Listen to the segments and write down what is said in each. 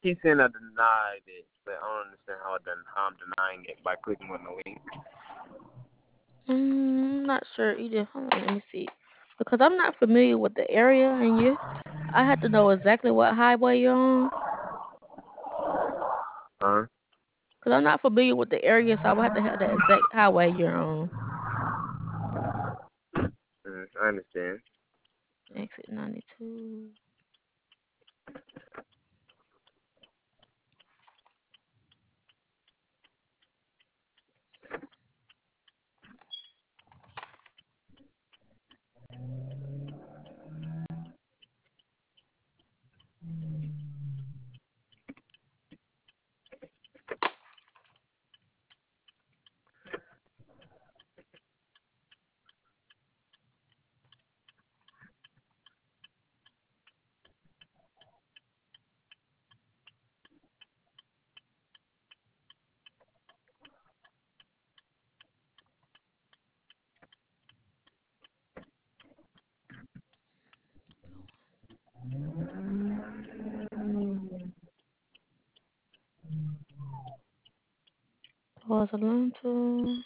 keep saying I denied it, but I don't understand how I'm denying it by clicking on the link. Not sure either. Hold on, let me see. Because I'm not familiar with the area, and I had to know exactly what highway you're on. Huh? Because I'm not familiar with the area, so I would have to have the exact highway you're on. I understand. Exit 92. Towards Atlanta.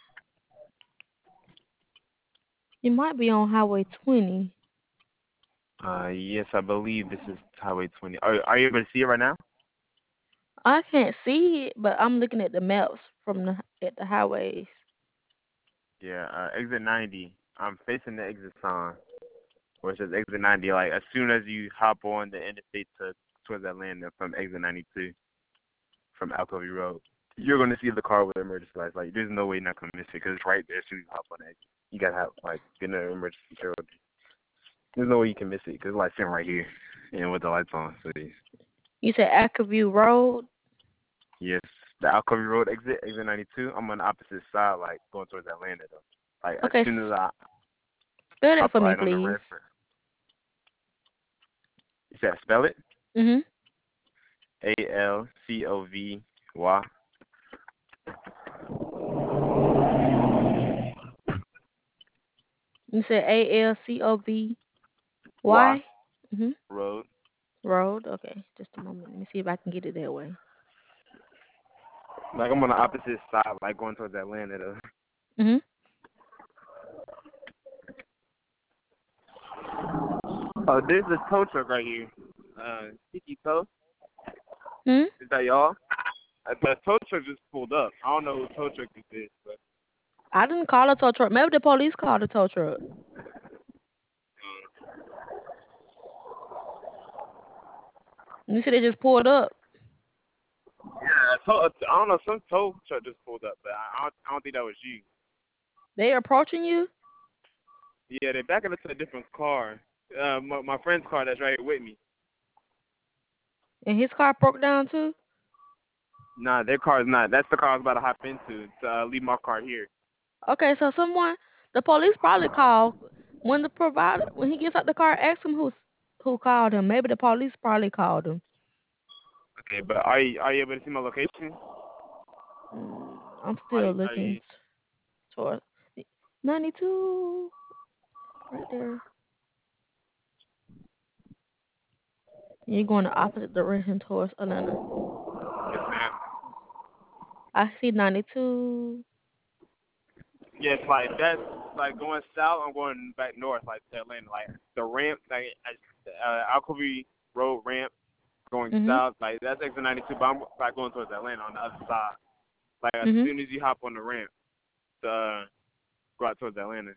You might be on Highway 20. Yes, I believe this is Highway 20. Are you able to see it right now? I can't see it, but I'm looking at the maps at the highways. Yeah, exit 90. I'm facing the exit sign, where it says exit 90. Like, as soon as you hop on the interstate towards Atlanta from exit 92, from Alcovey Road, you're going to see the car with the emergency lights. Like, there's no way you're not going to miss it, because it's right there as soon as you hop on the exit. You got to have, like, get an emergency service. There's no way you can miss it, because it's, like, sitting right here, and with the lights on. So, You said Ackerview Road? yes, the Alcovey Road exit 92. I'm on the opposite side, like, going towards Atlanta, though. Like, as Okay, soon as I spell that hop for me, right on the please. red. You said spell it? Mhm. Alcovy. You said Alcovy. Y Mhm. Road. Road. Okay, just a moment. Let me see if I can get it that way. Like, I'm on the opposite side, like going towards Atlanta, though. Mhm. Oh, there's a tow truck right here. Sticky Tow. Hmm. Is that y'all? The tow truck just pulled up. I don't know who tow truck this is, but I didn't call a tow truck. Maybe the police called a tow truck. You said they just pulled up. yeah, I don't know. Some tow truck just pulled up, but I don't think that was you. They approaching you, Yeah, they're backing into a different car. My friend's car that's right here with me. and his car broke down too. Nah, their car is not. That's the car I was about to hop into to leave my car here. Okay, so the police probably called when he gets out the car. Ask him who called him. Maybe the police probably called him. Okay, but are you able to see my location? I'm Are still are looking you? toward 92 right there. You're going the opposite direction towards Atlanta. Yes, ma'am. I see 92. Yes, like that's like going south. I'm going back north, like to Atlanta. Like the ramp, like Alcovey Road ramp going Mhm. south. Like that's exit 92, but I'm like going towards Atlanta on the other side. Like as Mhm. soon as you hop on the ramp, to go out towards Atlanta.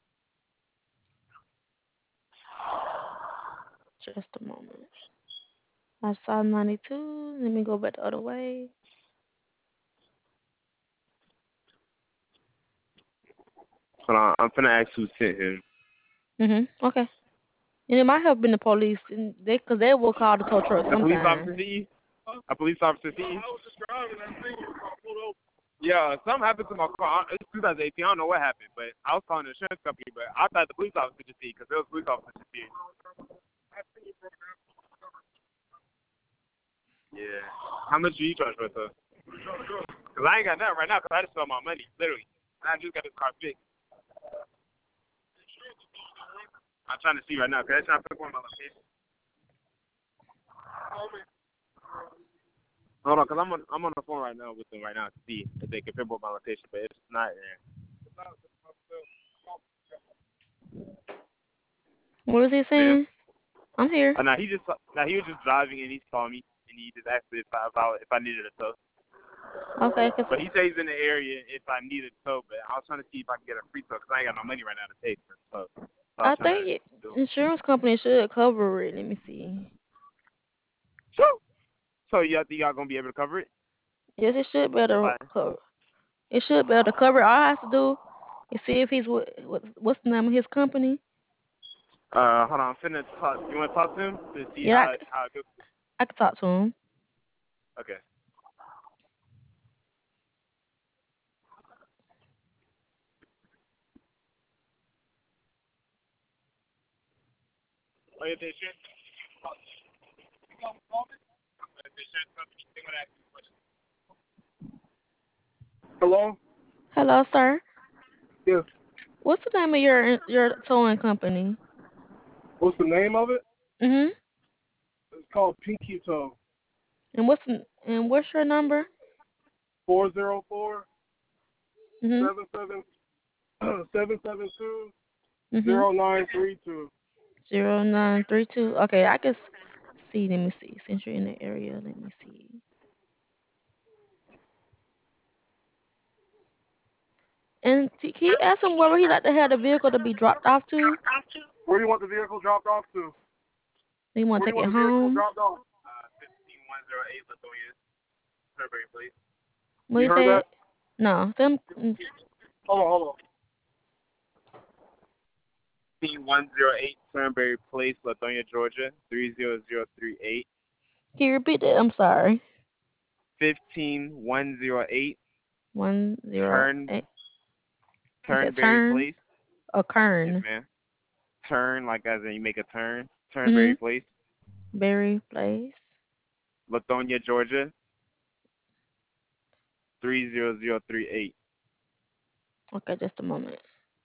Just a moment. I saw 92. Let me go back the other way. Hold on, I'm finna ask who sent him. Mhm. Okay. And it might have been the police, and because they will call the tow truck The police sometimes. officer see you? A police officer see you? Yeah, something happened to my car. It's 2018. I don't know what happened, but I was calling the insurance company, but I thought the police officer could see because there was police officers to see it. Yeah. How much do you charge for it, though? Because I ain't got nothing right now because I just spent my money, literally. And I just got this car fixed. I'm trying to see right now. Can I try to put one of my location? Hold on, cause I'm on the phone right now with them right now to see if they can pinpoint my location, but it's not there. What was he Ma'am? saying? I'm here. Now he was just driving and he saw me and he just asked me if I needed a tow. Okay, 'cause But he says he's in the area if I needed a tow. But I was trying to see if I can get a free tow because I ain't got no money right now to pay for a tow. So I I was trying think to do. insurance company should cover it. Let me see. So you think y'all gonna be able to cover it? Yes, it should be able If to I cover. It should be able to cover it. All I have to do is see if he's what's the name of his company. hold on, I'm finna talk. You wanna talk to him to see Yeah, how it goes? I can talk to him. Okay. Oh, yeah, the insurance. The insurance company. They gonna ask you a question. Hello. Hello, sir. Yes. What's the name of your towing company? What's the name of it? Mhm. It's called Pinky Toe. And what's your number? 404 Mhm. 772 Mhm. 0932. 0932. Okay, I can see. Let me see. Since you're in the area, let me see. And can you ask him where he like to have the vehicle to be dropped off to? Where do you want the vehicle dropped off to? Do you want Where to do you take want it the vehicle home? dropped off? 15108 Lithuania, Survey, please. What You you heard said? that? No. Hold on. 15108 Turnberry Place, Lithuania, Georgia, 30038. Can you repeat that? I'm sorry. 15108 Turn 108. You said Turnberry turn Place. or Yes, Kern? ma'am. Turn, like as in you make a turn. Turnberry Mhm. Place, Berry Place. Lithonia, Georgia, 30038. Okay, just a moment.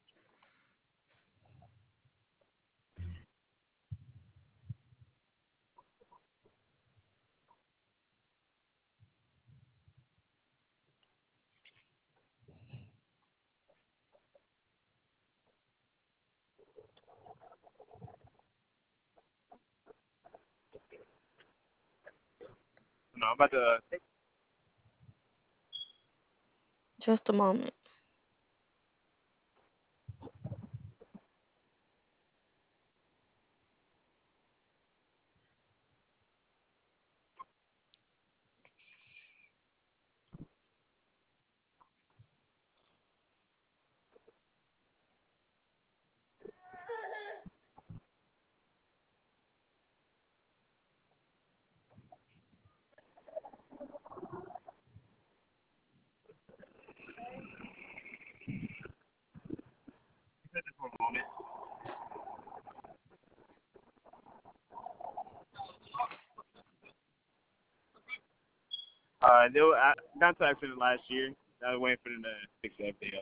No, I'm about to. Just a moment. For a moment. They were, I got to accident last year. I was waiting for them to fix the update up.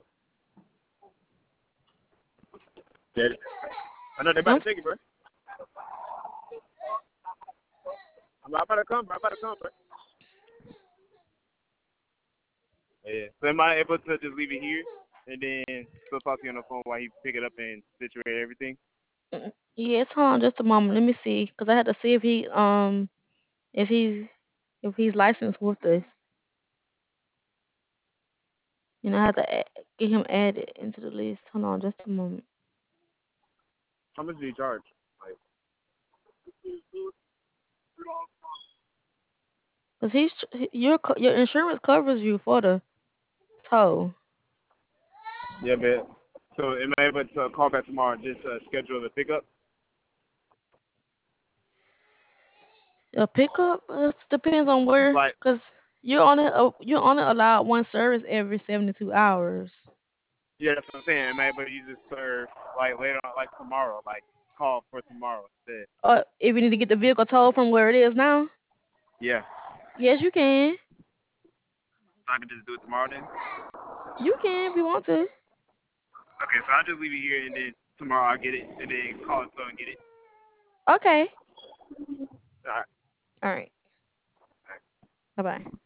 Did I know they're about I'm to take it, bro. I'm about to come, bro. Yeah. So am I able to just leave it here and then still talk to you on the phone while he pick it up and situate everything? Yes, hold on just a moment. Let me see, cause I had to see if he's if he's licensed with us. I have to get him added into the list. Hold on just a moment. How much do you charge? Like, Cause your insurance covers you for the tow. yeah, man. So am I able to call back tomorrow and just schedule the pickup? A pickup depends on where, Like, cause you're only allowed one service every 72 hours. yeah, that's what I'm saying. Am I able to use this serve like later on, like tomorrow, like call for tomorrow instead? If you need to get the vehicle towed from where it is now, Yeah. yes, you can. So I can just do it tomorrow then? You can if you want to. Okay, so I'll just leave it here and then tomorrow I'll get it and then call it so and get it. Okay. All right. All right. Bye bye.